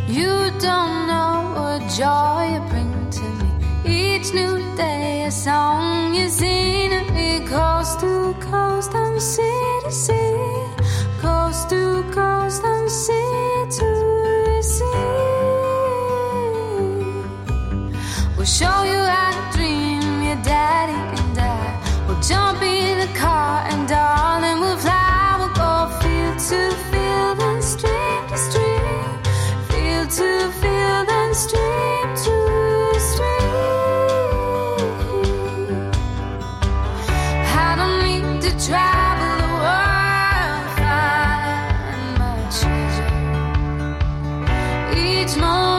You don't know what joy you bring to me. Each new day a song you sing to me. Coast to coast and sea to sea. Coast to coast and sea to sea. We'll show you how to dream, your daddy and I. We'll jump in the car and darling we'll fly. We'll go field to field and stream to stream. Field to field and stream to stream. I don't need to travel the world, find my treasure. Each moment